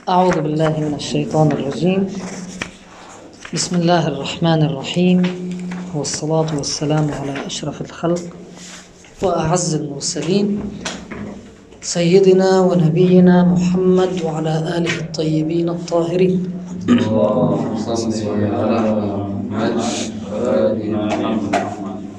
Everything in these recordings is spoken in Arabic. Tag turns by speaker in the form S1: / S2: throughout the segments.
S1: أعوذ بالله من الشيطان الرجيم. بسم الله الرحمن الرحيم، والصلاة والسلام على أشرف الخلق وأعز المرسلين سيدنا ونبينا محمد وعلى آله الطيبين الطاهرين.
S2: اللهم صل على محمد وآل محمد.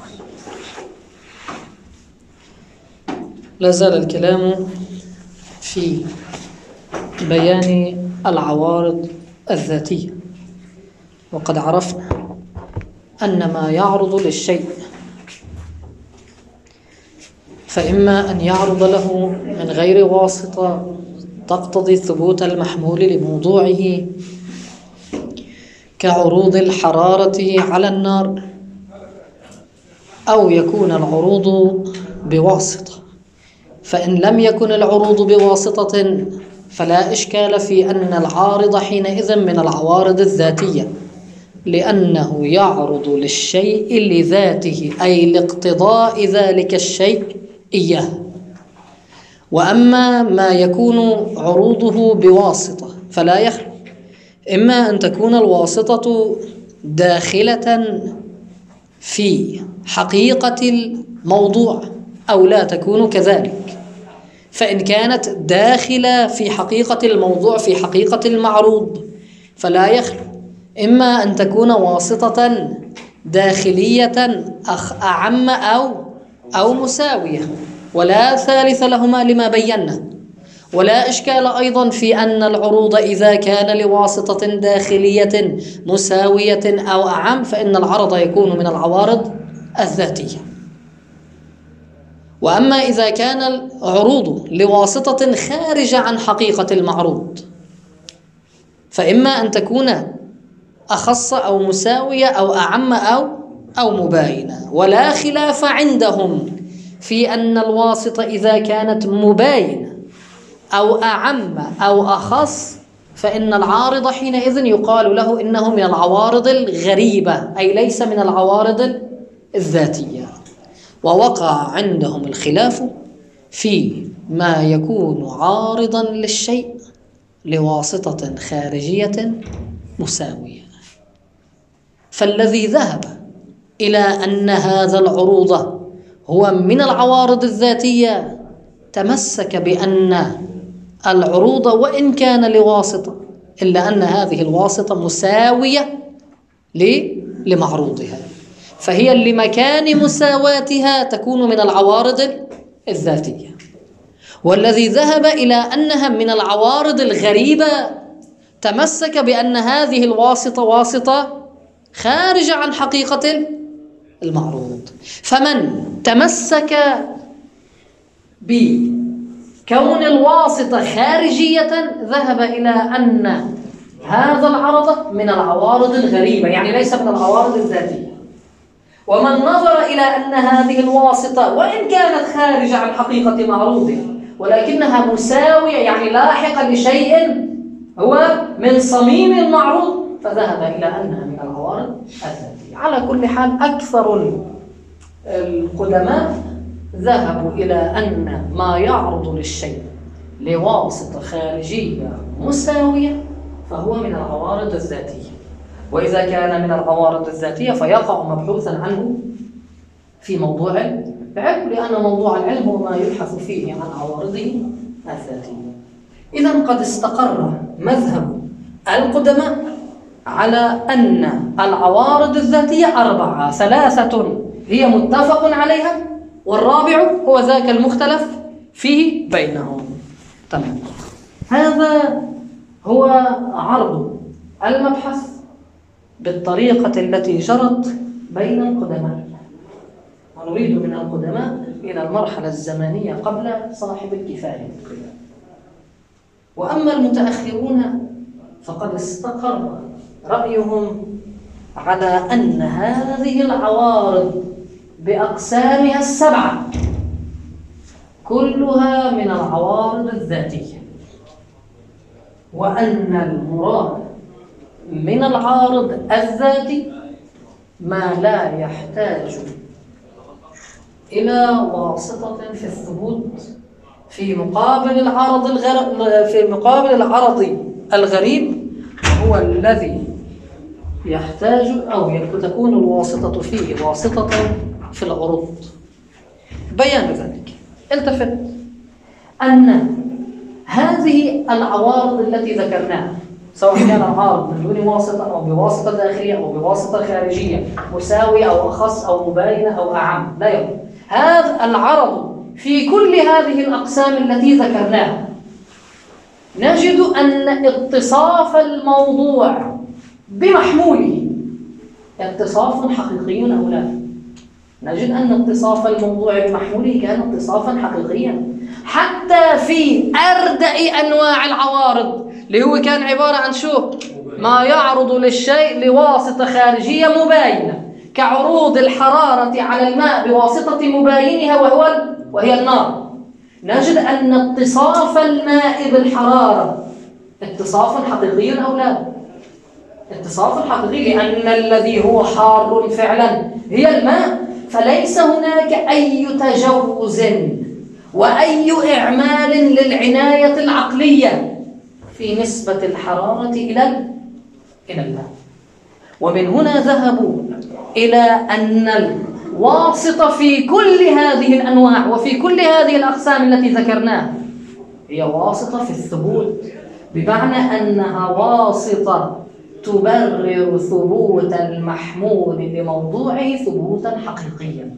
S1: لا زال الكلام في بيان العوارض الذاتية، وقد عرفنا أن ما يعرض للشيء فإما أن يعرض له من غير واسطة تقتضي ثبوت المحمول لموضوعه كعروض الحرارة على النار، أو يكون العروض بواسطة. فإن لم يكن العروض بواسطة فلا إشكال في أن العارض حينئذ من العوارض الذاتية، لأنه يعرض للشيء لذاته، أي لاقتضاء ذلك الشيء إياه. وأما ما يكون عروضه بواسطة فلا يخلو، إما أن تكون الواسطة داخلة في حقيقة الموضوع أو لا تكون كذلك. فإن كانت داخلة في حقيقة الموضوع في حقيقة المعروض فلا يخلو، إما أن تكون واسطة داخلية أعم أو مساوية، ولا ثالث لهما لما بينا. ولا إشكال أيضا في أن العروض إذا كان لواسطة داخلية مساوية أو أعم فإن العرض يكون من العوارض الذاتية. وأما إذا كان العروض لواسطة خارجة عن حقيقة المعروض فإما أن تكون أخص أو مساوية أو أعم أو مباينة. ولا خلاف عندهم في أن الواسطة إذا كانت مباينة أو أعم أو أخص فإن العارض حينئذ يقال له إنه من العوارض الغريبة، أي ليس من العوارض الذاتية. ووقع عندهم الخلاف في ما يكون عارضا للشيء لواسطة خارجية مساوية. فالذي ذهب إلى أن هذا العروض هو من العوارض الذاتية تمسك بأن العروض وإن كان لواسطة إلا أن هذه الواسطة مساوية لمعروضها، فهي لمكان مساواتها تكون من العوارض الذاتية. والذي ذهب إلى أنها من العوارض الغريبة تمسك بأن هذه الواسطة واسطة خارجة عن حقيقة المعروض. فمن تمسك بكون الواسطة خارجية ذهب إلى أن هذا العرض من العوارض الغريبة، يعني ليس من العوارض الذاتية. ومن نظر إلى أن هذه الواسطة وإن كانت خارجة عن حقيقة معروضها ولكنها مساوية، يعني لاحقة لشيء هو من صميم المعروض، فذهب إلى أنها من العوارض الذاتية. على كل حال أكثر القدماء ذهبوا إلى أن ما يعرض للشيء لواسطة خارجية مساوية فهو من العوارض الذاتية. وإذا كان من العوارض الذاتية فيقع مبحوثا عنه في موضوع العلم، لأن موضوع العلم هو ما يبحث فيه عن عوارضه الذاتية. إذن قد استقر مذهب القدماء على أن العوارض الذاتية 4، 3 هي متفق عليها، والرابع هو ذاك المختلف فيه بينهم. تمام. هذا هو عرض المبحث بالطريقة التي جرت بين القدماء. ونريد من القدماء إلى المرحلة الزمانية قبل صاحب الكفاية. وأما المتأخرون فقد استقر رأيهم على أن هذه العوارض بأقسامها 7 كلها من العوارض الذاتية، وأن المراد من العارض الذاتي ما لا يحتاج إلى واسطة في الثبوت في مقابل العرض الغريب هو الذي يحتاج أو تكون الواسطة فيه واسطة في العروض. بيان ذلك التفت أن هذه العوارض التي ذكرناها سواء كان العارض من دون واسطة أو بواسطة داخلية أو بواسطة خارجية، مساوي أو أخص أو مباينة أو أعم، لا يهم، هذا العرض في كل هذه الأقسام التي ذكرناها نجد أن اتصاف الموضوع بمحموله اتصاف حقيقي أو لا. نجد أن اتصاف الموضوع بمحموله كان اتصافا حقيقيا حتى في أردأ أنواع العوارض اللي هو كان عبارة عن شو؟ ما يعرض للشيء لواسطة خارجية مباينة، كعروض الحرارة على الماء بواسطة مباينها وهي النار. نجد أن اتصاف الماء بالحرارة اتصافا حقيقيا أو لا؟ اتصاف حقيقي، لأن الذي هو حار فعلا هي الماء، فليس هناك أي تجوز وأي إعمال للعناية العقلية في نسبة الحرارة إلى الماء. ومن هنا ذهبوا إلى أن الواسطة في كل هذه الأنواع وفي كل هذه الأقسام التي ذكرناها هي واسطة في الثبوت، بمعنى أنها واسطة تبرر ثبوت المحمول لموضوعه ثبوتا حقيقيا.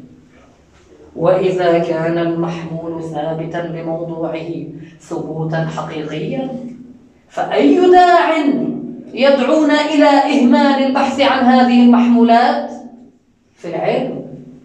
S1: وإذا كان المحمول ثابتا لموضوعه ثبوتا حقيقيا فأي داع يدعونا إلى إهمال البحث عن هذه المحمولات في العلم؟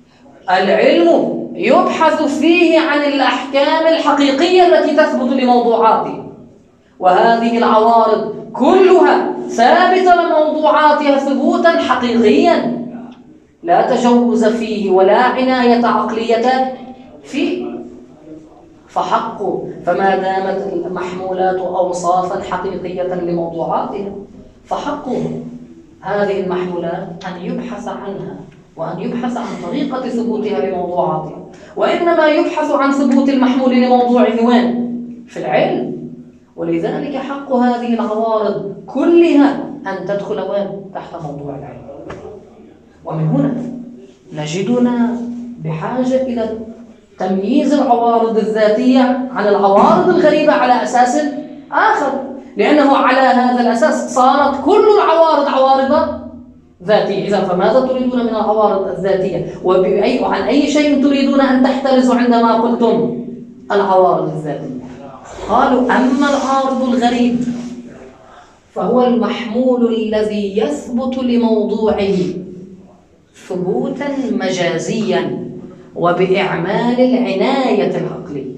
S1: العلم يبحث فيه عن الأحكام الحقيقية التي تثبت لموضوعاته، وهذه العوارض كلها ثابتة لموضوعاتها ثبوتا حقيقيا لا تجوز فيه ولا عناية عقلية فيه. فما دامت المحمولات أوصافا حقيقية لموضوعاتها فحق هذه المحمولات أن يبحث عنها وأن يبحث عن طريقة ثبوتها لموضوعاتها. وإنما يبحث عن ثبوت المحمول لموضوعه وين؟ في العلم. ولذلك حق هذه العوارض كلها أن تدخل وين؟ تحت موضوع العلم. ومن هنا نجدنا بحاجة إلى تمييز العوارض الذاتية عن العوارض الغريبة على أساس آخر، لأنه على هذا الأساس صارت كل العوارض عوارض ذاتية. إذا فماذا تريدون من العوارض الذاتية؟ وعن أي شيء تريدون أن تحترزوا عندما قلتم العوارض الذاتية؟ قالوا أما العارض الغريب فهو المحمول الذي يثبت لموضوعه ثبوتا مجازيا وبإعمال العناية العقلية،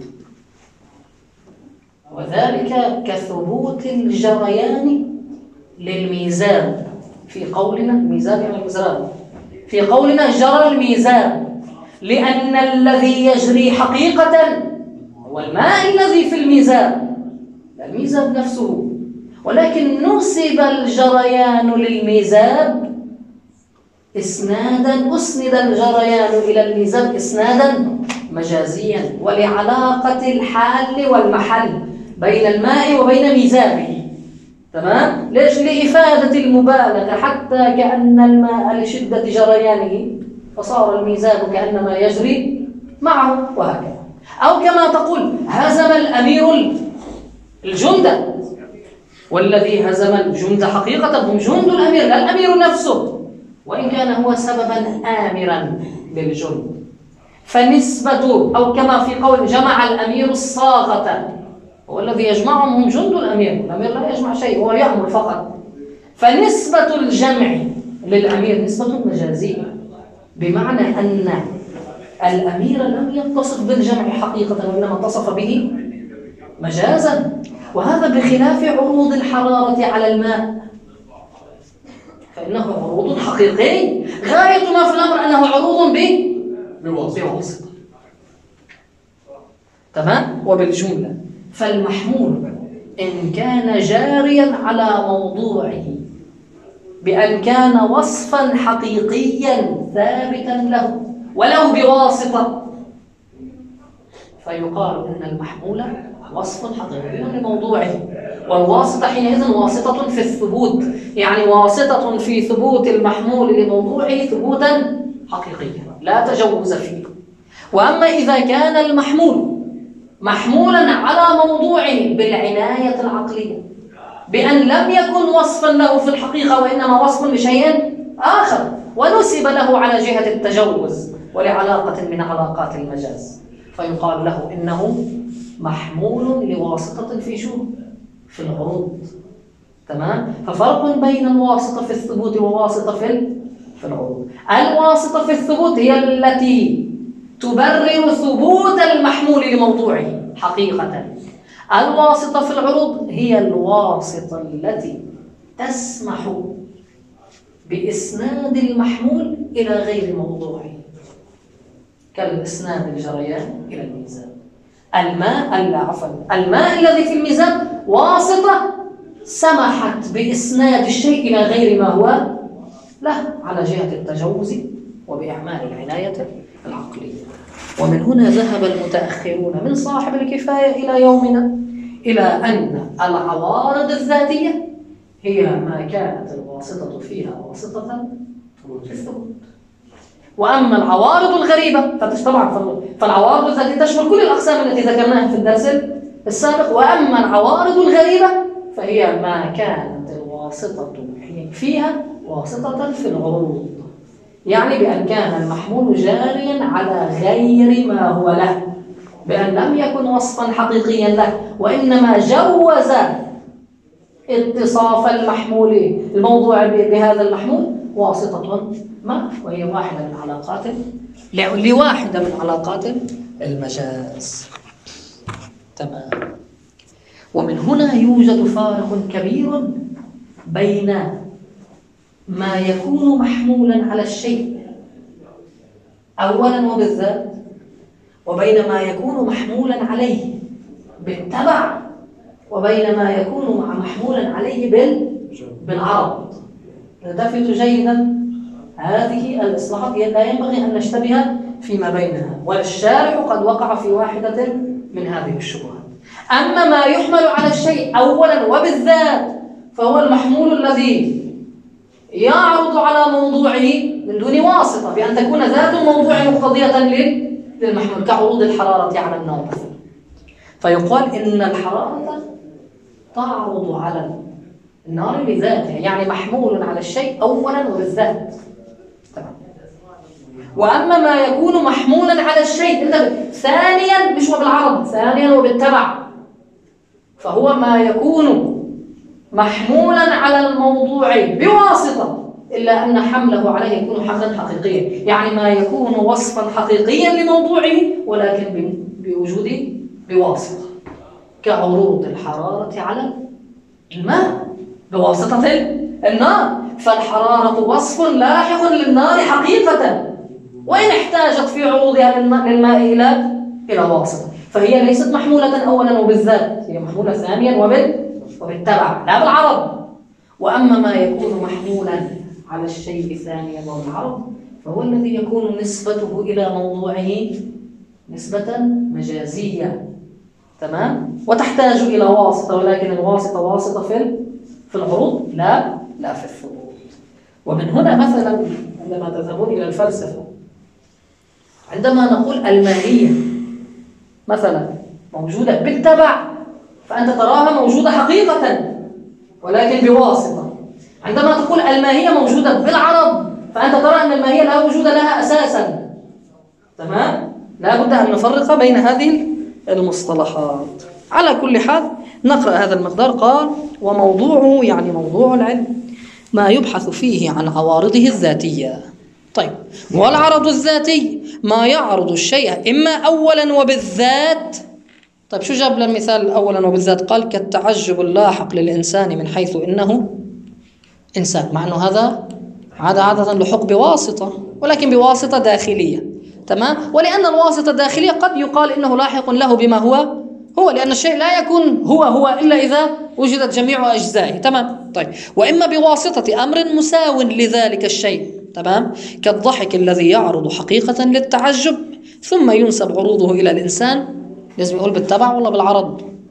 S1: وذلك كثبوت الجريان للميزان. في قولنا الميزان يعني المزراب، في قولنا جرى الميزان، لأن الذي يجري حقيقة هو الماء الذي في الميزان، لا الميزاب نفسه، ولكن نسب الجريان للميزاب أسند الجريان إلى الميزاب إسنادا مجازيا، ولعلاقة الحال والمحل بين الماء وبين ميزابه. تمام؟ ليش؟ لإفادة المبالغة، حتى كأن الماء لشدة جريانه فصار الميزاب كأنما يجري معه، وهكذا. أو كما تقول هزم الأمير الجند، والذي هزم الجند حقيقة هم جند الأمير لا الأمير نفسه، وإن كان هو سببا آمرا للجند. فنسبة أو كما في قول جمع الأمير الصاغة، هو الذي يجمعهم هم جند الأمير، الأمير لا يجمع شيء، هو يأمر فقط. فنسبة الجمع للأمير نسبة مجازية، بمعنى أن الأمير لم يتصف بالجمع حقيقة وإنما اتصف به مجازا، وهذا بخلاف عروض الحرارة على الماء، فإنه عروض حقيقي غاية ما في الأمر أنه عروض بواسطة. تمام؟ وبالجملة فالمحمول إن كان جاريا على موضوعه بأن كان وصفا حقيقيا ثابتا له ولو بواسطة، فيقال إن المحمول وصف حقيقي لموضوعه. والواسطة حينئذ واسطة في الثبوت، يعني واسطة في ثبوت المحمول لموضوعه ثبوتا حقيقيا لا تجوز فيه. وأما إذا كان المحمول محمولا على موضوعه بالعناية العقلية بأن لم يكن وصفا له في الحقيقة وإنما وصف لشيء آخر ونسب له على جهة التجوز ولعلاقة من علاقات المجاز، فيقال له إنه محمول لواسطة في شو؟ في العروض. تمام؟ ففرق بين الواسطة في الثبوت وواسطة في العروض. الواسطة في الثبوت هي التي تبرر ثبوت المحمول لموضوعه حقيقة. الواسطة في العروض هي الواسطة التي تسمح بإسناد المحمول إلى غير موضوعه، كالإسناد الجريان إلى الميزان. الماء الذي في الميزان واسطة سمحت بإسناد الشيء إلى غير ما هو له على جهة التجوز وبإعمال العناية العقلية. ومن هنا ذهب المتأخرون من صاحب الكفاية إلى يومنا إلى أن العوارض الذاتية هي ما كانت الواسطة فيها واسطة في الثبوت. وأما العوارض الغريبة طبعا فالعوارض التي تشمل كل الأقسام التي ذكرناها في الدرس السابق. وأما العوارض الغريبة فهي ما كانت الواسطة فيها واسطة في العروض، يعني بأن كان المحمول جاريا على غير ما هو له، بأن لم يكن وصفا حقيقيا له وإنما جوز اتصاف المحمول الموضوع بهذا المحمول واسطة ما، وهي واحدة من علاقات لواحدة من علاقات المجاز. تمام. ومن هنا يوجد فارق كبير بين ما يكون محمولا على الشيء أولا وبالذات وبين ما يكون محمولا عليه بالتبع وبين ما يكون محمولا عليه بالعرض. لتفت جيدا هذه الإصلاحات لا ينبغي أن نشتبه فيما بينها، والشارح قد وقع في واحدة من هذه الشبهات. أما ما يحمل على الشيء أولا وبالذات فهو المحمول الذي يعرض على موضوعه من دون واسطة، بأن تكون ذات الموضوع مقتضية للمحمول، كعروض الحرارة على النار مثلا. فيقال إن الحرارة تعرض على النار بذاتها، يعني محمول على الشيء أولا وبالذات. تمام. وأما ما يكون محمولا على الشيء ثانيا مش وبالعرض، ثانيا وبالتبع، فهو ما يكون محمولا على الموضوع بواسطة، إلا أن حمله عليه يكون حملا حقيقيا، يعني ما يكون وصفا حقيقيا لموضوعه ولكن بوجود بواسطة، كعروض الحرارة على الماء بواسطة النار. فالحرارة وصف لاحق للنار حقيقة، وإن احتاجت في عروضها للماء إلى واسطة، فهي ليست محمولة أولا وبالذات، هي محمولة ثانيا وبالتبع لا بالعرض. وأما ما يكون محمولا على الشيء ثانيا وبالعرض فهو الذي يكون نسبته إلى موضوعه نسبة مجازية. تمام؟ وتحتاج إلى واسطة، ولكن الواسطة واسطة في العروض لا في الثبوت. ومن هنا مثلا عندما تذهبون إلى الفلسفة، عندما نقول الماهية مثلا موجودة بالتبع فأنت تراها موجودة حقيقة ولكن بواسطة. عندما تقول الماهية موجودة بالعرض فأنت ترى أن الماهية لا وجود لها أساسا. تمام؟ لا بد أن نفرق بين هذه المصطلحات. على كل حال نقرأ هذا المقدار. قال وموضوعه يعني موضوع العلم ما يبحث فيه عن عوارضه الذاتية. طيب، والعرض الذاتي ما يعرض الشيء إما أولا وبالذات. طيب شو جاب للمثال أولا وبالذات؟ قال كالتعجب اللاحق للإنسان من حيث إنه إنسان، مع أنه هذا عادة لحق بواسطة، ولكن بواسطة داخلية. تمام؟ ولأن الواسطة الداخلية قد يقال إنه لاحق له بما هو، لأن الشيء لا يكون هو إلا إذا وجدت جميع أجزائه. تمام؟ طيب، وإما بواسطة أمر مساو لذلك الشيء. تمام؟ كالضحك الذي يعرض حقيقة للتعجب ثم ينسب عروضه إلى الإنسان. لازم يقول بالتبع ولا بالعرض؟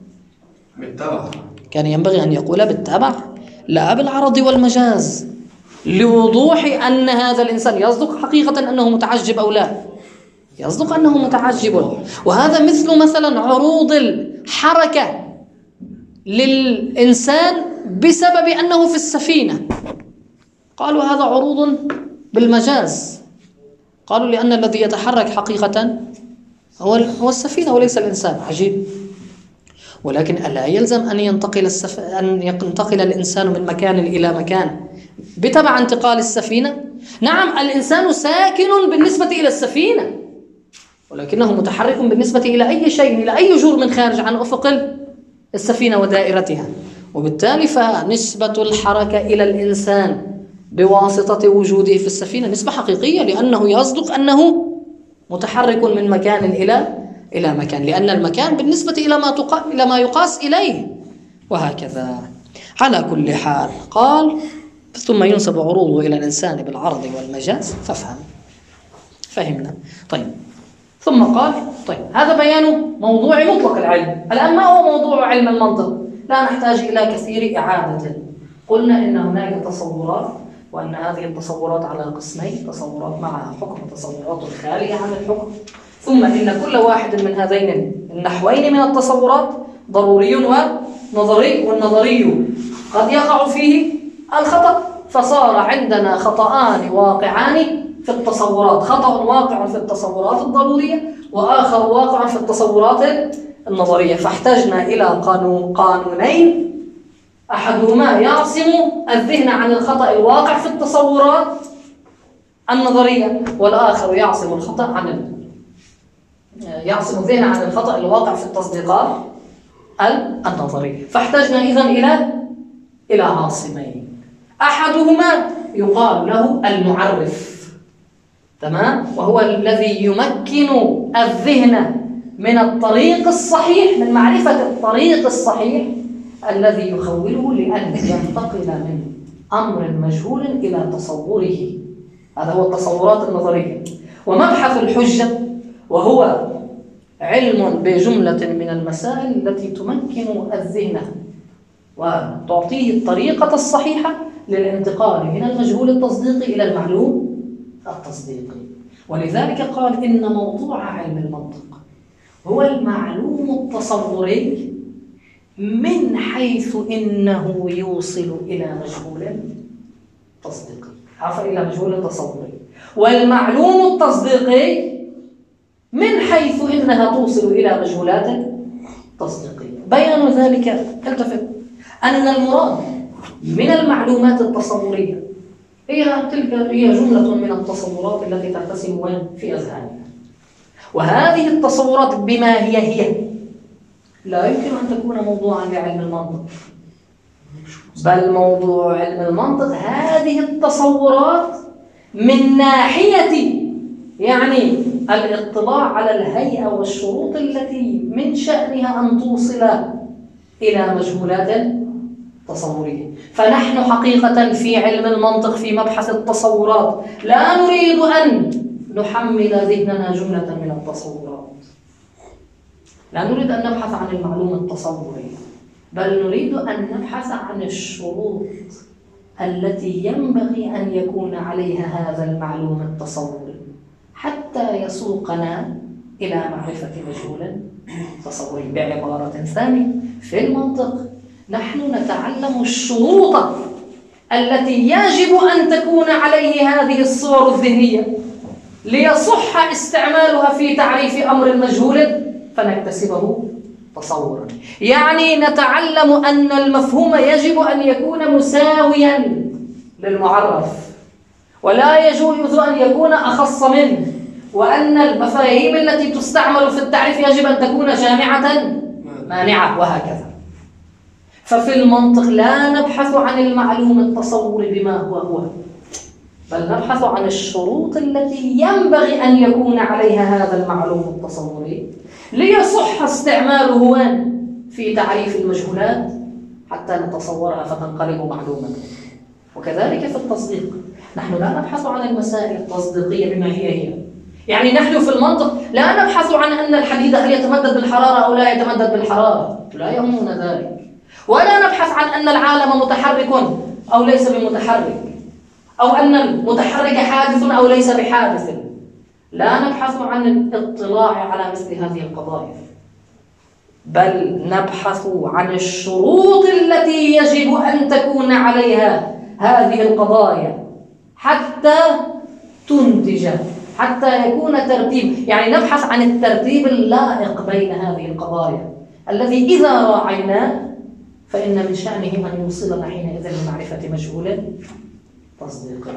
S2: بالتبع.
S1: كان ينبغي أن يقول بالتبع لا بالعرض والمجاز، لوضوح أن هذا الإنسان يصدق حقيقة أنه متعجب أو لا، يصدق أنه متعجب. وهذا مثلا عروض الحركة للإنسان بسبب أنه في السفينة، قالوا هذا عروض بالمجاز، قالوا لأن الذي يتحرك حقيقة هو السفينة وليس الإنسان. عجيب. ولكن ألا يلزم أن ينتقل الإنسان من مكان إلى مكان بتبع انتقال السفينة؟ نعم، الإنسان ساكن بالنسبة إلى السفينة، ولكنه متحرك بالنسبة إلى أي شيء، إلى أي جرم خارج عن أفق السفينة ودائرتها. وبالتالي فنسبة الحركة إلى الإنسان بواسطة وجوده في السفينة نسبة حقيقية، لأنه يصدق أنه متحرك من مكان إلى مكان، لأن المكان بالنسبة إلى ما يقاس إليه، وهكذا. على كل حال قال ثم ينسب عروضه إلى الإنسان بالعرض والمجاز، فهمنا. طيب، ثم قال طيب هذا بيان موضوع مطلق العلم. الآن ما هو موضوع علم المنطق؟ لا نحتاج إلى كثير إعادة. قلنا إن هناك تصورات، وأن هذه التصورات على قسمين: تصورات مع حكم وتصورات خالية عن الحكم. ثم إن كل واحد من هذين النحوين من التصورات ضروري ونظري، والنظري قد يقع فيه الخطأ، فصار عندنا خطأان واقعان في التصورات: خطأ واقع في التصورات الضرورية، وآخر واقع في التصورات النظرية. فاحتجنا إلى قانونين: أحدهما يعصم الذهن عن الخطأ الواقع في التصورات النظرية، والآخر يعصم الذهن عن الخطأ الواقع في التصديقات النظرية. فاحتجنا إذن إلى عاصمين: أحدهما يقال له المعرف، تمام، وهو الذي يمكن الذهن من الطريق الصحيح، من معرفة الطريق الصحيح الذي يخوله لأن ينتقل من أمر مجهول إلى تصوره. هذا هو التصورات النظرية. ومبحث الحجة وهو علم بجملة من المسائل التي تمكن الذهن وتعطيه الطريقة الصحيحة للانتقال من المجهول التصديقي إلى المعلوم التصديقي. ولذلك قال إن موضوع علم المنطق هو المعلوم التصوري من حيث إنه يوصل إلى مجهول تصديقي، إلى مجهول تصوري، والمعلوم التصديقي من حيث إنها توصل إلى مجهولات تصديقية. بيان ذلك التفت أن المراد من المعلومات التصورية هي جملة من التصورات التي ترتسم في أذهاننا، وهذه التصورات بما هي لا يمكن أن تكون موضوعا لعلم المنطق، بل موضوع علم المنطق هذه التصورات من ناحية يعني الاطلاع على الهيئة والشروط التي من شأنها أن توصل إلى مجهولات تصورية. فنحن حقيقة في علم المنطق في مبحث التصورات لا نريد أن نحمل ذهننا جملة من التصورات، لا نريد أن نبحث عن المعلوم التصوري، بل نريد أن نبحث عن الشروط التي ينبغي أن يكون عليها هذا المعلوم التصوري حتى يسوقنا إلى معرفة مجهول تصوري. بعبارة ثانية، في المنطق نحن نتعلم الشروط التي يجب أن تكون عليه هذه الصور الذهنية ليصح استعمالها في تعريف أمر المجهول فنكتسبه تصورا. يعني نتعلم أن المفهوم يجب أن يكون مساويا للمعرف، ولا يجوز أن يكون أخص منه، وأن المفاهيم التي تستعمل في التعريف يجب أن تكون جامعة مانعة، وهكذا. ففي المنطق لا نبحث عن المعلوم التصوري بما هو، بل نبحث عن الشروط التي ينبغي أن يكون عليها هذا المعلوم التصوري ليصح استعماله في تعريف المجهولات حتى نتصورها فتنقلب معلومة. وكذلك في التصديق نحن لا نبحث عن المسائل التصديقية بما هي، يعني نحن في المنطق لا نبحث عن أن الحديد هل يتمدد بالحرارة أو لا يتمدد بالحرارة، لا يهمنا ذلك. ولا نبحث عن أن العالم متحرك أو ليس بمتحرك، أو أن المتحرك حادث أو ليس بحادث. لا نبحث عن الاطلاع على مثل هذه القضايا، بل نبحث عن الشروط التي يجب أن تكون عليها هذه القضايا حتى تنتج، حتى يكون ترتيب، يعني نبحث عن الترتيب اللائق بين هذه القضايا، الذي إذا راعيناه فإن من شأنه أن يوصلنا حينئذ لمعرفة مجهول تصديقا.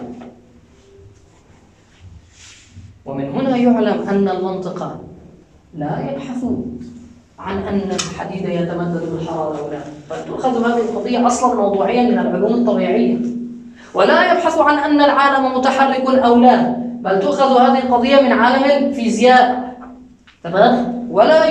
S1: ومن هنا يعلم أن المنطق لا يبحث عن أن الحديد يتمدد بالحرارة أو لا، بل تؤخذ هذه القضية أصلا موضوعيا من العلوم الطبيعية. ولا يبحث عن أن العالم متحرك أو لا، بل تؤخذ هذه القضية من عالم الفيزياء. تمام؟ ولا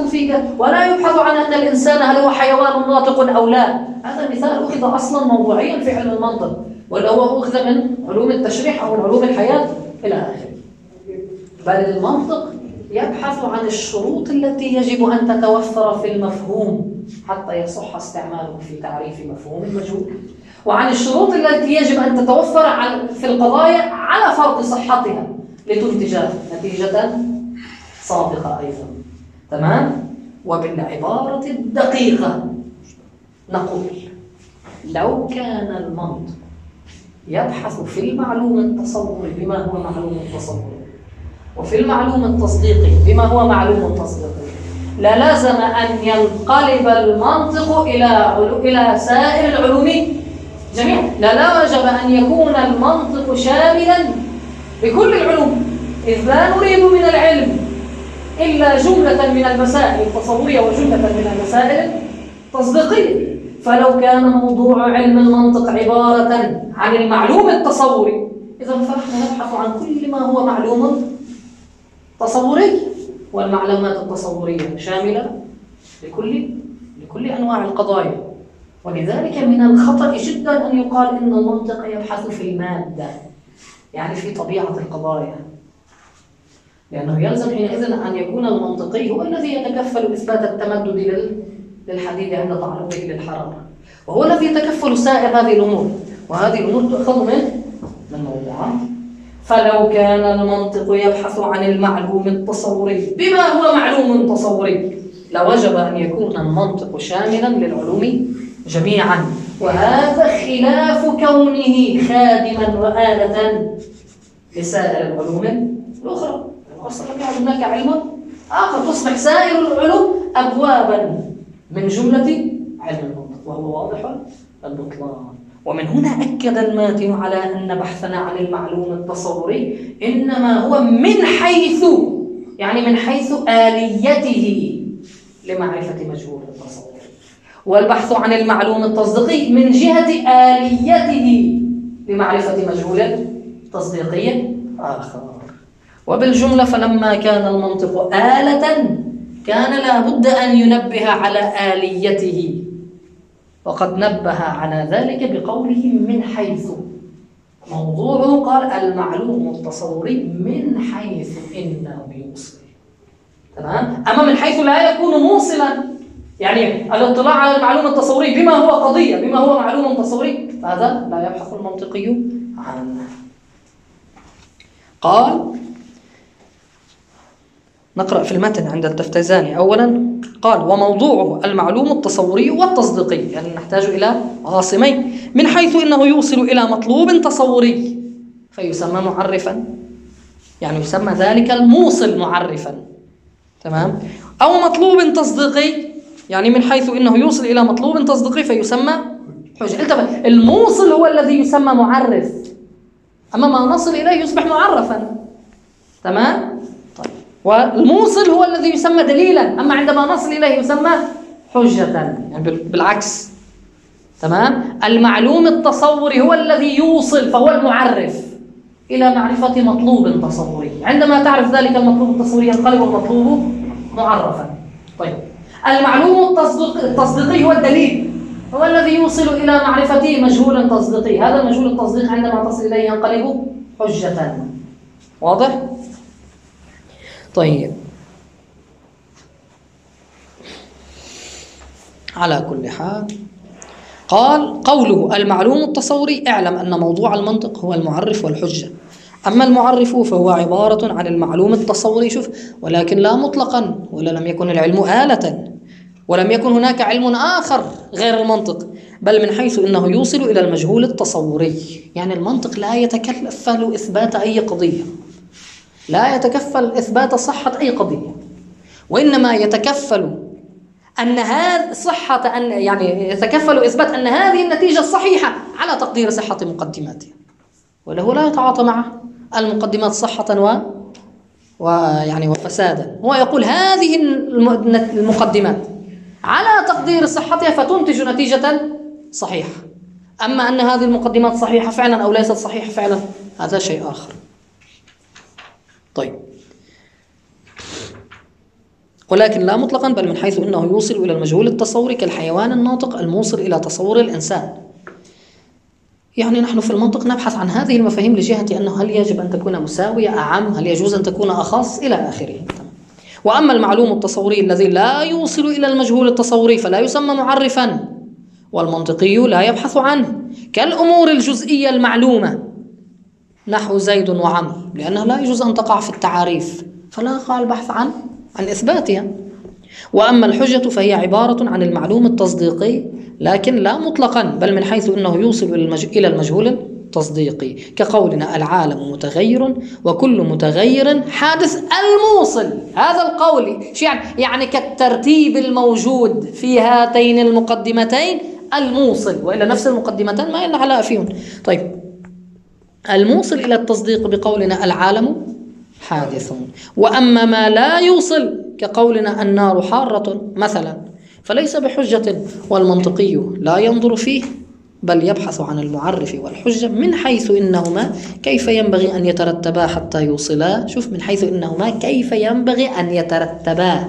S1: يبحث عن أن الإنسان هل هو حيوان ناطق أو لا. هذا مثال أخذ أصلا موضوعيا في علم المنطق، ولا هو أخذ من علوم التشريح أو من علوم الحياة إلى آخره. بل المنطق يبحث عن الشروط التي يجب أن تتوفر في المفهوم حتى يصح استعماله في تعريف مفهوم المجهول، وعن الشروط التي يجب أن تتوفر في القضايا على فرض صحتها لتنتج نتيجة صادقة أيضا. تمام؟ وبالعبارة الدقيقة نقول لو كان المنطق يبحث في المعلوم التصوري بما هو معلوم تصوري، وفي المعلوم التصديقي بما هو معلوم تصديقي، للازم أن ينقلب المنطق إلى سائر العلوم جميعا. لا وجب أن يكون المنطق شاملا بكل العلوم، إذ لا نريد من العلم إلا جملة من المسائل التصورية وجملة من المسائل التصديقية. فلو كان موضوع علم المنطق عبارة عن المعلوم التصوري، إذا فنحن نبحث عن كل ما هو معلوم تصوري، والمعلومات التصورية شاملة لكل أنواع القضايا. ولذلك من الخطأ جدا أن يقال إن المنطق يبحث في المادة، يعني في طبيعة القضايا، لأنه يلزم حينئذ أن يكون المنطقي هو الذي يتكفل إثبات التمدد للحديد عند تعرضه للحرارة، وهو الذي يتكفل سائر هذه الأمور، وهذه الأمور تؤخذ من موضوعات. فلو كان المنطق يبحث عن المعلوم التصوري بما هو معلوم تصوري، لوجب أن يكون المنطق شاملا للعلوم جميعا، وهذا خلاف كونه خادما وآلة لسائر العلوم الأخرى. أصلا لم يعد هناك علم آخر، تصبح سائر العلوم أبوابا من جملة علم المنطق، وهو واضح البطلان. ومن هنا أكد الماتن على أن بحثنا عن المعلوم التصوري إنما هو من حيث آليته لمعرفة مجهول التصور، والبحث عن المعلوم التصديقي من جهة آليته لمعرفة مجهول تصديقي آخر. وبالجملة فلما كان المنطق آلة كان لابد أن ينبه على آليته، وقد نبه على ذلك بقوله من حيث. موضوعه قال المعلوم التصوري من حيث إنه يوصل. تمام؟ أما من حيث لا يكون موصلا، يعني الاطلاع على المعلوم التصوري بما هو قضية، بما هو معلوم تصوري، فهذا لا يبحث المنطقي عنه. قال نقرأ في المتن عند التفتزاني أولا، قال وموضوعه المعلوم التصوري والتصديقي، يعني نحتاج إلى عاصمين، من حيث إنه يوصل إلى مطلوب تصوري فيسمى معرفا، يعني يسمى ذلك الموصل معرفا. تمام؟ أو مطلوب تصديقي، يعني من حيث إنه يوصل إلى مطلوب تصديقي فيسمى حجة. الموصل هو الذي يسمى معرف، أما ما نصل إليه يصبح معرفا. تمام؟ طيب. والموصل هو الذي يسمى دليلا، أما عندما نصل إليه يسمى حجة، يعني بالعكس. تمام؟ المعلوم التصوري هو الذي يوصل، فهو المعرف إلى معرفة مطلوب تصوري. عندما تعرف ذلك المطلوب التصوري ينقلب المطلوب معرفا. طيب، المعلوم التصديقي هو الدليل، هو الذي يوصل إلى معرفة مجهول تصديقي. هذا المجهول التصديقي عندما تصل إليه ينقلب حجة. واضح؟ طيب. على كل حال، قال قوله المعلوم التصوري: اعلم أن موضوع المنطق هو المعرف والحجة، أما المعرف فهو عبارة عن المعلوم التصوري. شوف، ولكن لا مطلقا، ولا لم يكن العلم آلة، ولم يكن هناك علم آخر غير المنطق، بل من حيث أنه يوصل إلى المجهول التصوري. يعني المنطق لا يتكفل إثبات أي قضية، لا يتكفل إثبات صحة أي قضية، وإنما يتكفل أن هذا صحة يعني يتكفل إثبات أن هذه النتيجة الصحيحة على تقدير صحة مقدماتها، وله لا يتعاطى مع المقدمات صحة ويعني وفسادا. هو يقول هذه المقدمات على تقدير صحتها فتنتج نتيجة صحيحة، أما أن هذه المقدمات صحيحة فعلا أو ليست صحيحة فعلا هذا شيء آخر. طيب، ولكن لا مطلقا، بل من حيث أنه يوصل إلى المجهول التصوري كالحيوان الناطق الموصل إلى تصور الإنسان. يعني نحن في المنطق نبحث عن هذه المفاهيم لجهة أنه هل يجب أن تكون مساوية أعم، هل يجوز أن تكون أخص إلى آخره. وأما المعلوم التصوري الذي لا يوصل إلى المجهول التصوري فلا يسمى معرفا، والمنطقي لا يبحث عنه، كالأمور الجزئية المعلومة نحو زيد وعمرو، لأنها لا يجوز أن تقع في التعاريف فلا يقع البحث عن إثباتها. وأما الحجة فهي عبارة عن المعلوم التصديقي، لكن لا مطلقا، بل من حيث أنه يوصل إلى المجهول التصديقي، كقولنا العالم متغير وكل متغير حادث الموصل. هذا القول يعني كالترتيب الموجود في هاتين المقدمتين الموصل، وإلا نفس المقدمتين ما إلا علاء فيهم. طيب، الموصل إلى التصديق بقولنا العالم حادث. وأما ما لا يوصل كقولنا النار حارة مثلا فليس بحجة، والمنطقي لا ينظر فيه بل يبحث عن المعرف والحجة من حيث إنهما كيف ينبغي أن يترتبا حتى يوصلا. شوف، من حيث إنهما كيف ينبغي أن يترتبا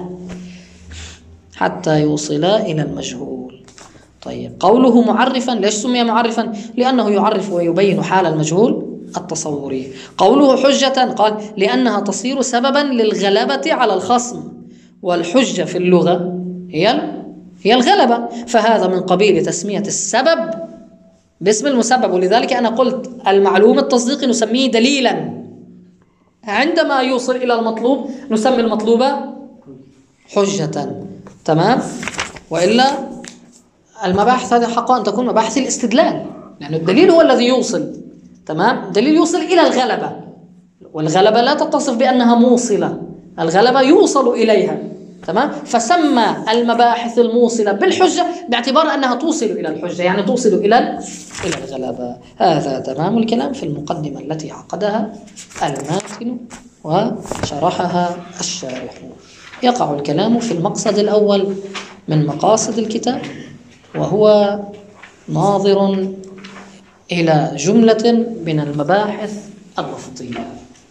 S1: حتى يوصلا إلى المجهول. طيب، قوله معرفا، ليش سمي معرفا؟ لأنه يعرف ويبين حال المجهول التصوري. قوله حجة، قال لأنها تصير سببا للغلبة على الخصم، والحجة في اللغة هي الغلبة، فهذا من قبيل تسمية السبب باسم المسبب. ولذلك أنا قلت المعلوم التصديقي نسميه دليلا، عندما يوصل إلى المطلوب نسمي المطلوب حجة. تمام؟ وإلا المباحث هذه حقا أن تكون مباحث الاستدلال، لأن الدليل هو الذي يوصل. تمام؟ الدليل يوصل إلى الغلبة، والغلبة لا تتصف بأنها موصلة، الغلبة يوصل إليها. تمام؟ فسمى المباحث الموصلة بالحجة باعتبار أنها توصل إلى الحجة، يعني توصل إلى الغلبة. هذا تمام الكلام في المقدمة التي عقدها الماتن وشرحها الشارح. يقع الكلام في المقصد الأول من مقاصد الكتاب، وهو ناظر إلى جملة من المباحث اللفظية.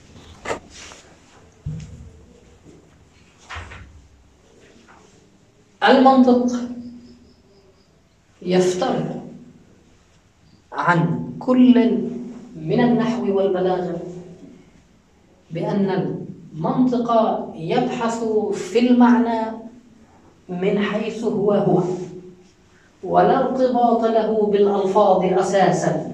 S1: المنطق يفترق عن كل من النحو والبلاغة بأن المنطق يبحث في المعنى من حيث هو ولا ارتباط له بالألفاظ أساسا،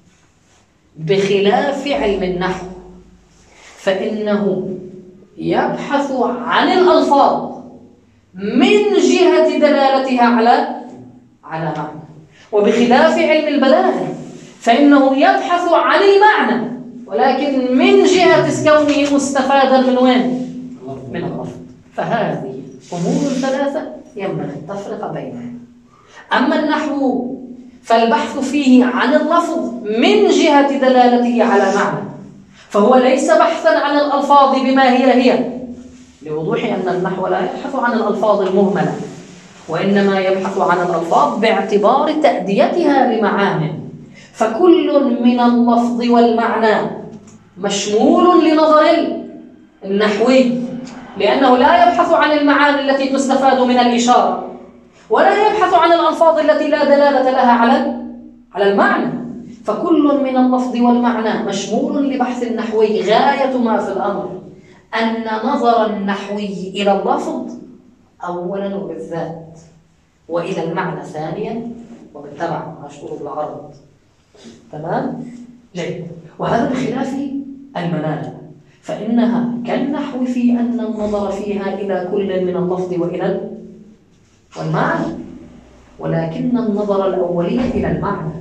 S1: بخلاف علم النحو فإنه يبحث عن الألفاظ من جهة دلالتها على معنى، وبخلاف علم البلاغة فإنه يبحث عن المعنى ولكن من جهة كونه مستفادا من وين؟ من اللفظ. فهذه أمور ثلاثة ينبغي التفرقة بينها. أما النحو فالبحث فيه عن اللفظ من جهة دلالته على معنى، فهو ليس بحثا عن الألفاظ بما هي، لوضوح أن النحو لا يبحث عن الألفاظ المهملة، وإنما يبحث عن الألفاظ باعتبار تأديتها لمعان. فكل من اللفظ والمعنى مشمول لنظر النحوي، لأنه لا يبحث عن المعاني التي تستفاد من الإشارة، ولا يبحث عن الألفاظ التي لا دلالة لها على المعنى. فكل من اللفظ والمعنى مشمول لبحث النحوي. غاية ما في الأمر أن نظر النحوي إلى اللفظ أولا وبالذات وإلى المعنى ثانيا وبالتبع مع شروط العرض. تمام؟ جيد. وهذا بخلاف المنال، فإنها كالنحو في أن النظر فيها إلى كل من اللفظ وإلى والمعنى، ولكن النظر الأولي إلى المعنى،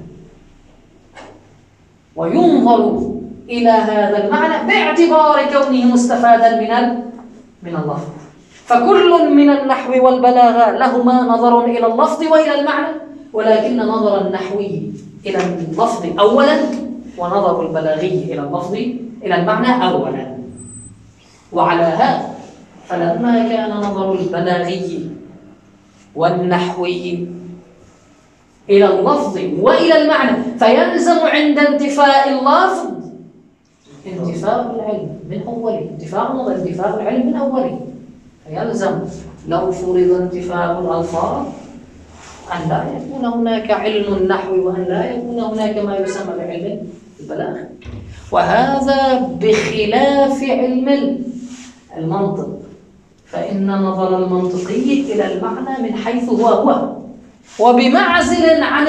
S1: وينظر إلى هذا المعنى باعتبار كونه مستفادا من اللفظ. فكل من النحو والبلاغة لهما نظر إلى اللفظ وإلى المعنى، ولكن نظر النحوي إلى اللفظ أولا ونظر البلاغي إلى اللفظ إلى المعنى أولا. وعلى هذا فلما كان نظر البلاغي والنحوي إلى اللفظ وإلى المعنى فيلزم عند انتفاء اللفظ انتفاء العلم من أوله، انتفاء العلم من أوله. فيلزم لو فرض انتفاء الألفاظ أن لا يكون هناك علم النحو وأن لا يكون هناك ما يسمى بعلم البلاغة، وهذا بخلاف علم المنطق، فإن نظر المنطقي إلى المعنى من حيث هو وبمعزل عن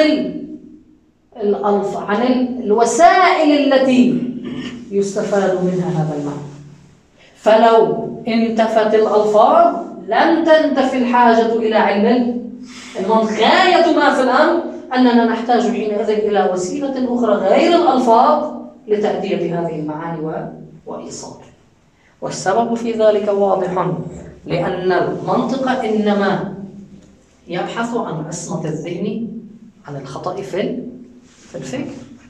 S1: الوسائل التي يستفاد منها هذا المعنى. فلو انتفت الألفاظ لم تنتفي الحاجة إلى علم المنطق. غاية ما في الأمر أننا نحتاج حينئذ إلى وسيلة أخرى غير الألفاظ لتأدية هذه المعاني وإيصالها. والسبب في ذلك واضح، لأن المنطق إنما يبحث عن عصمة الذهن عن الخطأ في الفكر.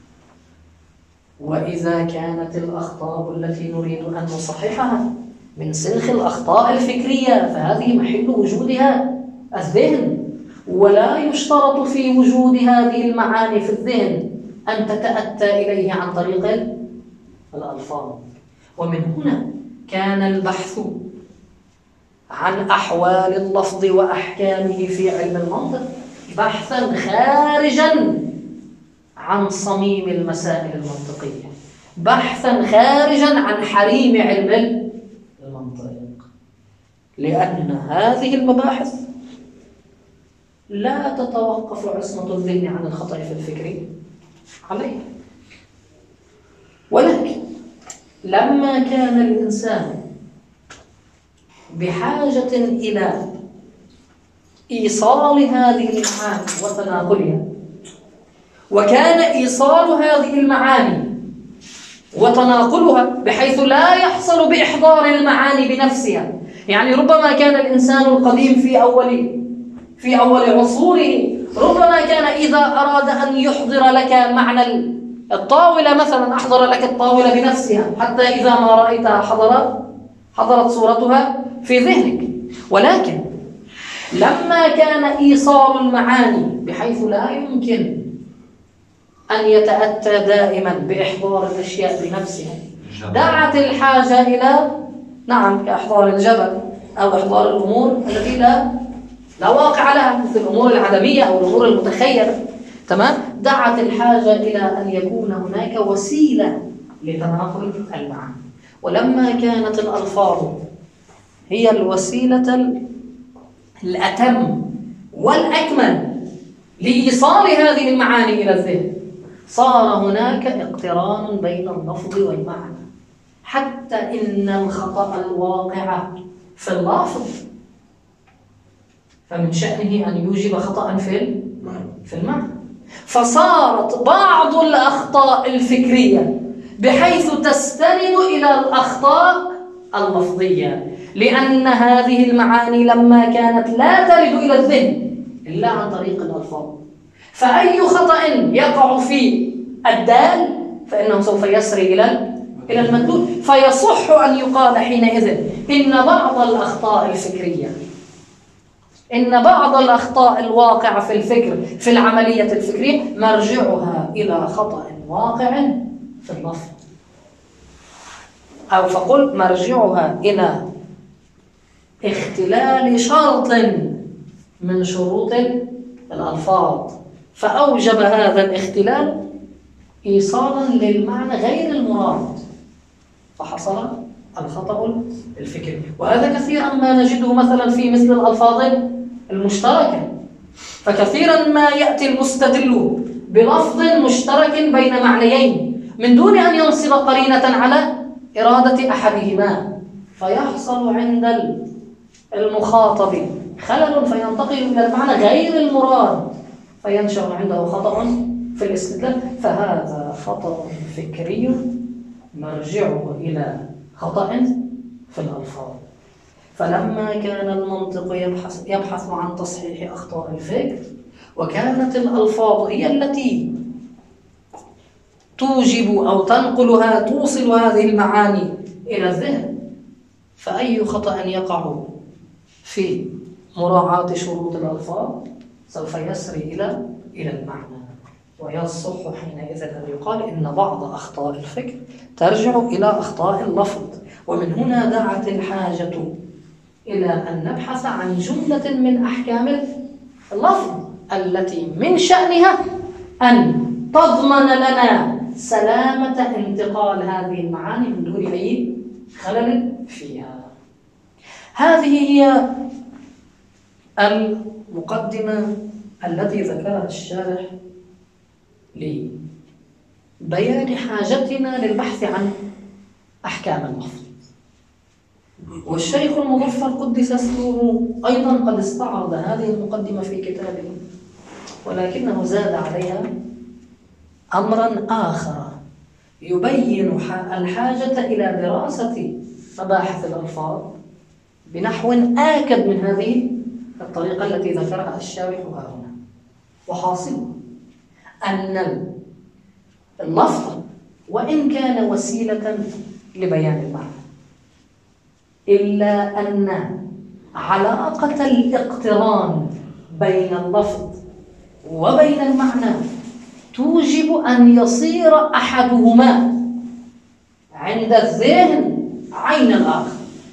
S1: وإذا كانت الأخطاء التي نريد أن نصححها من سلخ الأخطاء الفكرية فهذه محل وجودها الذهن، ولا يشترط في وجود هذه المعاني في الذهن أن تتأتى إليه عن طريق الألفاظ. ومن هنا كان البحث عن أحوال اللفظ وأحكامه في علم المنطق بحثا خارجا عن صميم المسائل المنطقية، بحثا خارجا عن حريم علم المنطق، لأن هذه المباحث لا تتوقف عصمة الذهن عن الخطأ في الفكر عليه. ولكن لما كان الإنسان بحاجة إلى إيصال هذه المعاني وتناقلها، وكان إيصال هذه المعاني وتناقلها بحيث لا يحصل بإحضار المعاني بنفسها، يعني ربما كان الإنسان القديم في أول عصوره ربما كان إذا أراد أن يحضر لك معنى الطاولة مثلا أحضر لك الطاولة بنفسها حتى إذا ما رأيتها حضرت صورتها في ذهنك. ولكن لما كان إيصال المعاني بحيث لا يمكن أن يتأتى دائما بإحضار الأشياء بنفسها دعت الحاجة إلى كإحضار الجبل أو إحضار الأمور التي لا واقع لها مثل الأمور العدمية أو الأمور المتخيلة. تمام؟ دعت الحاجة إلى أن يكون هناك وسيلة لتناقل المعاني. ولما كانت الألفاظ هي الوسيلة الأتم والأكمل لإيصال هذه المعاني إلى الذهن صار هناك اقتران بين اللفظ والمعنى، حتى إن الخطأ الواقع في اللفظ فمن شأنه أن يوجب خطأ في المعنى. فصارت بعض الأخطاء الفكرية بحيث تستند إلى الأخطاء اللفظية، لأن هذه المعاني لما كانت لا ترد إلى الذهن إلا عن طريق الألفاظ، فأي خطأ يقع في الدال فإنه سوف يسري إلى المدلول، فيصح أن يقال حينئذ إن بعض الأخطاء الفكرية إن بعض الأخطاء الواقعة في الفكر في العملية الفكرية مرجعها إلى خطأ واقع في اللفظ، أو فقل مرجعها إلى اختلال شرط من شروط الألفاظ فأوجب هذا الاختلال إيصالا للمعنى غير المراد فحصل الخطأ الفكري. وهذا كثيرا ما نجده مثلا في مثل الألفاظ المشتركة، فكثيرا ما يأتي المستدل بلفظ مشترك بين معنيين من دون أن ينصب قرينة على إرادة أحدهما، فيحصل عند المخاطب خلل فينتقل إلى المعنى غير المراد، فينشأ عنده خطأ في الاستدلال، فهذا خطأ فكري مرجعه إلى خطأ في الألفاظ. فلما كان المنطق يبحث عن تصحيح أخطاء الفكر، وكانت الألفاظ هي التي توجب أو تنقلها توصل هذه المعاني إلى الذهن، فأي خطأ يقع في مراعاة شروط الألفاظ سوف يسري إلى المعنى، ويصح حينئذ أن يقال إن بعض أخطاء الفكر ترجع إلى أخطاء اللفظ. ومن هنا دعت الحاجة إلى أن نبحث عن جملة من أحكام اللفظ التي من شأنها أن تضمن لنا سلامة انتقال هذه المعاني من دون أي خلل فيها. هذه هي المقدمة التي ذكرها الشارح لبيان حاجتنا للبحث عن أحكام اللفظ. والشيخ المظفر قدس سره أيضا قد استعرض هذه المقدمة في كتابه، ولكنه زاد عليها أمرا آخر يبين الحاجة إلى دراسة مباحث الألفاظ بنحو آكد من هذه الطريقة التي ذكرها الشارح هنا. وحاصل أن اللفظ وإن كان وسيلة لبيان المعنى، إلا أن علاقة الاقتران بين اللفظ وبين المعنى توجب أن يصير أحدهما عند الذهن عين الآخر،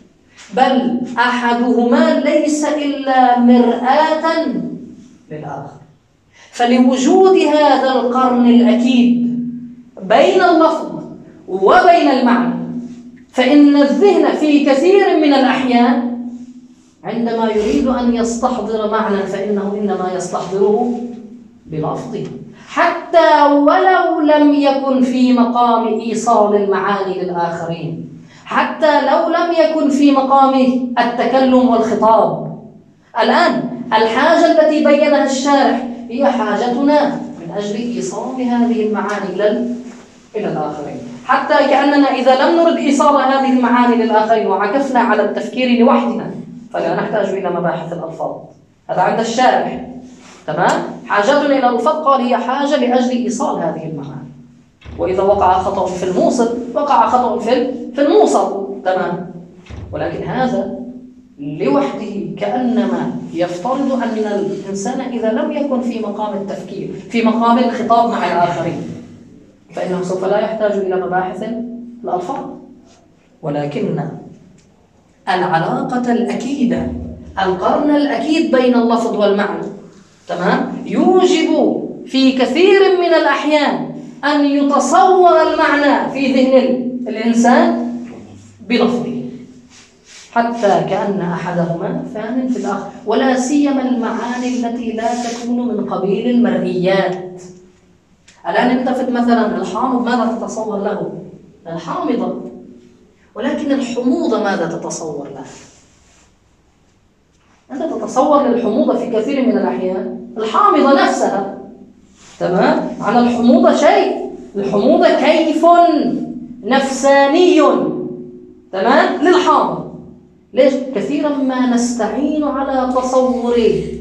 S1: بل أحدهما ليس إلا مرآة للآخر. فلوجود هذا القرن الأكيد بين اللفظ وبين المعنى، فإن الذهن في كثير من الأحيان عندما يريد أن يستحضر معنى فإنه إنما يستحضره بلفظه، حتى ولو لم يكن في مقام إيصال المعاني للآخرين، حتى لو لم يكن في مقام التكلم والخطاب. الآن الحاجة التي بينها الشارح هي حاجتنا من أجل إيصال هذه المعاني إلى الآخرين، حتى كأننا إذا لم نرد إيصال هذه المعاني للآخرين وعكفنا على التفكير لوحدنا فلا نحتاج إلى مباحث الألفاظ. هذا عند الشارح، تمام؟ حاجتنا إلى الألفاظ قال هي حاجة لأجل إيصال هذه المعاني، وإذا وقع خطأ في الموصل وقع خطأ في الموصل، تمام؟ ولكن هذا لوحده كأنما يفترض أن الإنسان إذا لم يكن في مقام التفكير في مقام الخطاب مع الآخرين فإنه سوف لا يحتاج إلى مباحث الألفاظ. ولكن العلاقة الأكيدة، القرن الأكيد بين اللفظ والمعنى، تمام، يوجب في كثير من الأحيان أن يتصور المعنى في ذهن الإنسان بلفظه، حتى كأن أحدهما فان في الآخر، ولا سيما المعاني التي لا تكون من قبيل المرئيات. الآن التفت مثلا الحامض، ماذا تتصور له؟ الحامضة. ولكن الحموضة ماذا تتصور لها؟ أنت تتصور للحموضة في كثير من الأحيان الحامضة نفسها، تمام؟ عن الحموضة شيء، الحموضة كيف نفساني، تمام، للحامض. ليش؟ كثيرا ما نستعين على تصور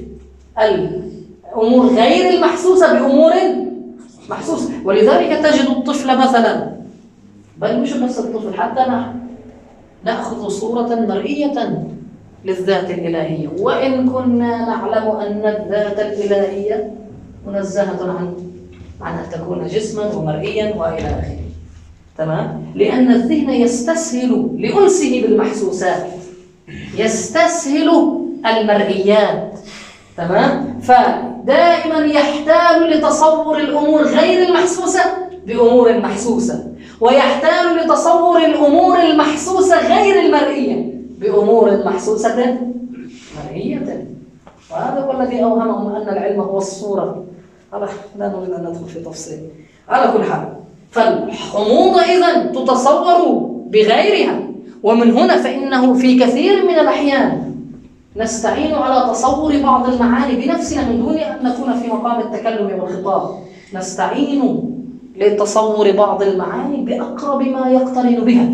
S1: الأمور غير المحسوسة بأمور محسوسة. ولذلك تجد الطفل مثلا، بل مش بس الطفل، حتى نحن نأخذ صورة مرئية للذات الإلهية، وإن كنا نعلم أن الذات الإلهية منزهة عن أن تكون جسما ومرئيا وإلى آخره، تمام؟ لأن الذهن يستسهل لأنسه بالمحسوسات، يستسهل المرئيات، تمام؟ فدائما يحتاج لتصور الأمور غير المحسوسة بأمور محسوسة، ويحتاج لتصور الأمور المحسوسة غير المرئية بأمور محسوسة مرئية. وهذا هو الذي أوهمهم أن العلم هو الصورة. لا نريد أن ندخل في تفصيل. على كل حال، فالحموضة إذن تتصور بغيرها، ومن هنا فإنه في كثير من الأحيان نستعين على تصور بعض المعاني بنفسنا من دون أن نكون في مقام التكلم والخطاب، نستعين لتصور بعض المعاني بأقرب ما يقترن بها،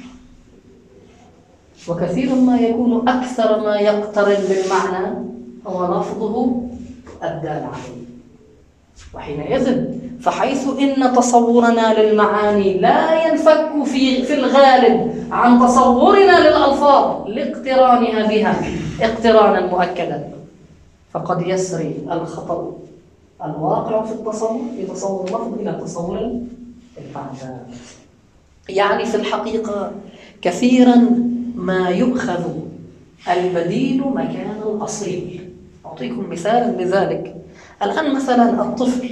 S1: وكثير ما يكون أكثر ما يقترن بالمعنى هو لفظه الدال عليه. وحينئذ فحيث إن تصورنا للمعاني لا ينفك في الغالب عن تصورنا للألفاظ لاقترانها بها اقترانا مؤكدا، فقد يسري الخطأ الواقع في تصور اللفظ إلى تصور المعنى. يعني في الحقيقة كثيرا ما يؤخذ البديل مكان الأصيل. أعطيكم مثالا لذلك. الآن مثلا الطفل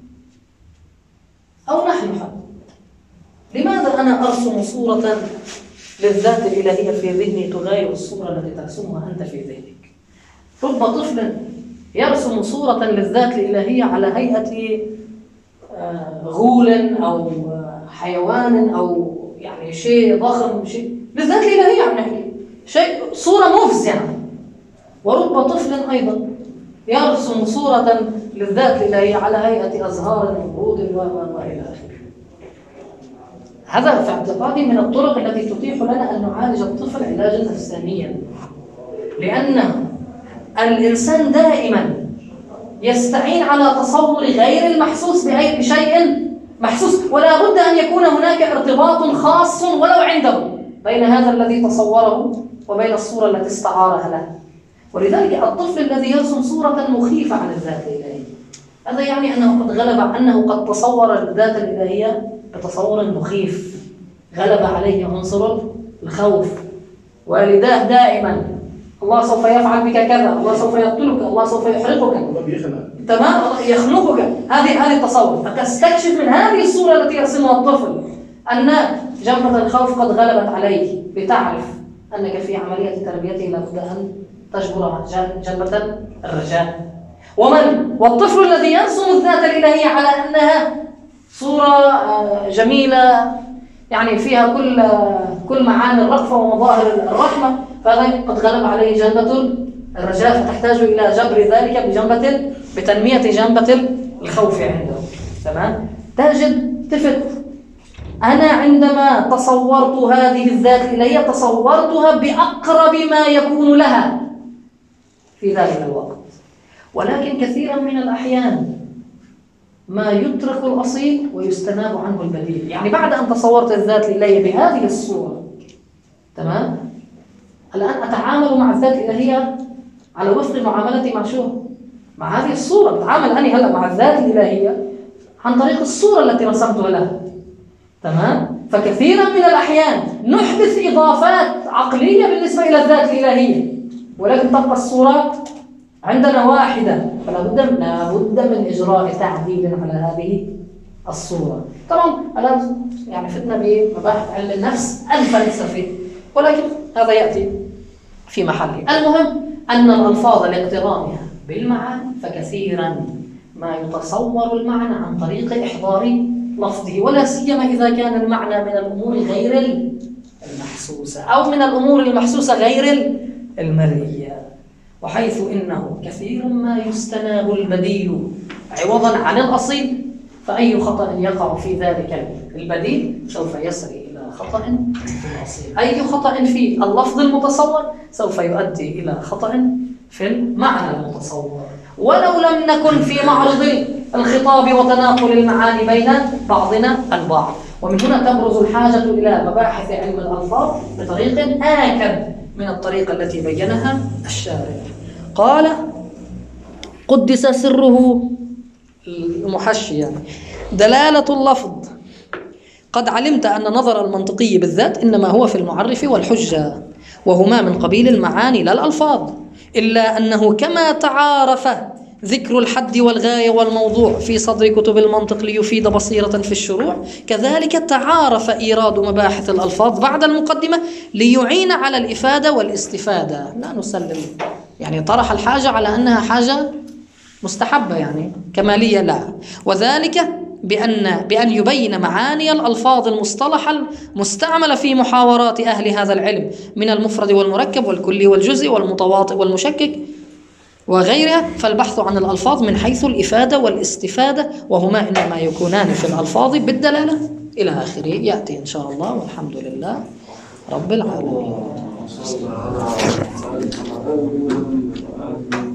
S1: أو نحن لماذا أنا أرسم صورة للذات الإلهية في ذهني تغاير الصورة التي ترسمها أنت في ذهنك؟ رب طفل يرسم صورة للذات الإلهية على هيئة غول أو حيوان أو يعني شيء ضخم، شيء للذات الإلهية يعني شيء صورة مفزعة. ورب طفل أيضا يرسم صورة للذات الإلهية على هيئة أزهار ورود وإلى آخره. هذا في اعتقادي من الطرق التي تتيح لنا أن نعالج الطفل علاجا نفسانيا، لأن الإنسان دائما يستعين على تصور غير المحسوس بشيء محسوس، ولا بد أن يكون هناك ارتباط خاص ولو عنده بين هذا الذي تصوره وبين الصورة التي استعارها له. ولذلك الطفل الذي يرسم صورة مخيفة عن الذات الإلهية، هذا يعني أنه قد تصور الذات الإلهية بتصور مخيف، غلب عليه عنصر الخوف، والداه دائما الله سوف يفعل بك كذا، الله سوف يقتلك، الله سوف يحرقك، تمام، يخنقك. هذه التصور. فتستكشف من هذه الصورة التي يرسمها الطفل أن جنبة الخوف قد غلبت عليه، لتعرف أنك في عملية تربيته لابد أن تجبر جنبة الرجاء. والطفل الذي يرسم الذات الإلهية على أنها صورة جميلة يعني فيها كل معاني الرأفة ومظاهر الرحمة، فهذا قد غلب عليه جنبة الرجاء، فتحتاج إلى جبر ذلك بتنمية جنبة الخوف عنده. تمام؟ تجد تفت أنا عندما تصورت هذه الذات الإلهية تصورتها بأقرب ما يكون لها في ذلك الوقت، ولكن كثيرا من الأحيان ما يترك الأصيل ويستناب عنه البديل. يعني بعد أن تصورت الذات الإلهية بهذه الصورة، تمام، الآن أتعامل مع الذات الإلهية على وفق معاملتي مع هذه الصورة. بتعامل أنا هلأ مع الذات الإلهية عن طريق الصورة التي رسمتها لها، تمام. فكثيرا من الأحيان نحدث إضافات عقلية بالنسبة إلى الذات الإلهية، ولكن تبقى الصورة عندنا واحدة، فلا بد من إجراء تعديل على هذه الصورة. طبعا الآن يعني فتنا بمباحث علم النفس الفلسفي، ولكن هذا يأتي في محله. المهم أن الألفاظ لاقترانها بالمعنى، فكثيرا ما يتصور المعنى عن طريق إحضار لفظه، ولا سيما إذا كان المعنى من الأمور غير المحسوسة أو من الأمور المحسوسة غير المرئية، وحيث إنه كثير ما يستناب البديل عوضا عن الأصيل، فأي خطأ يقع في ذلك البديل سوف يسري إلى خطأ في الأصيل. أي خطأ في اللفظ المتصور سوف يؤدي إلى خطأ في المعنى المتصور، ولو لم نكن في معرض الخطاب وتناقل المعاني بين بعضنا البعض. ومن هنا تبرز الحاجة إلى مباحث علم الألفاظ بطريق آكد من الطريقة التي بينها الشارع. قال قدس سره المحشية: دلالة اللفظ. قد علمت أن نظر المنطقي بالذات إنما هو في المعرف والحجة، وهما من قبيل المعاني لا الألفاظ، إلا أنه كما تعارف ذكر الحد والغاية والموضوع في صدر كتب المنطق ليفيد بصيرة في الشروع، كذلك تعارف إيراد مباحث الألفاظ بعد المقدمة ليعين على الإفادة والاستفادة. لا نسلم يعني طرح الحاجة على أنها حاجة مستحبة يعني كمالية، لا. وذلك بأن يبين معاني الألفاظ المصطلحة المستعملة في محاورات أهل هذا العلم من المفرد والمركب والكلي والجزء والمتواطئ والمشكك وغيرها. فالبحث عن الألفاظ من حيث الإفادة والاستفادة، وهما إنما يكونان في الألفاظ بالدلالة إلى آخره، يأتي إن شاء الله، والحمد لله رب العالمين.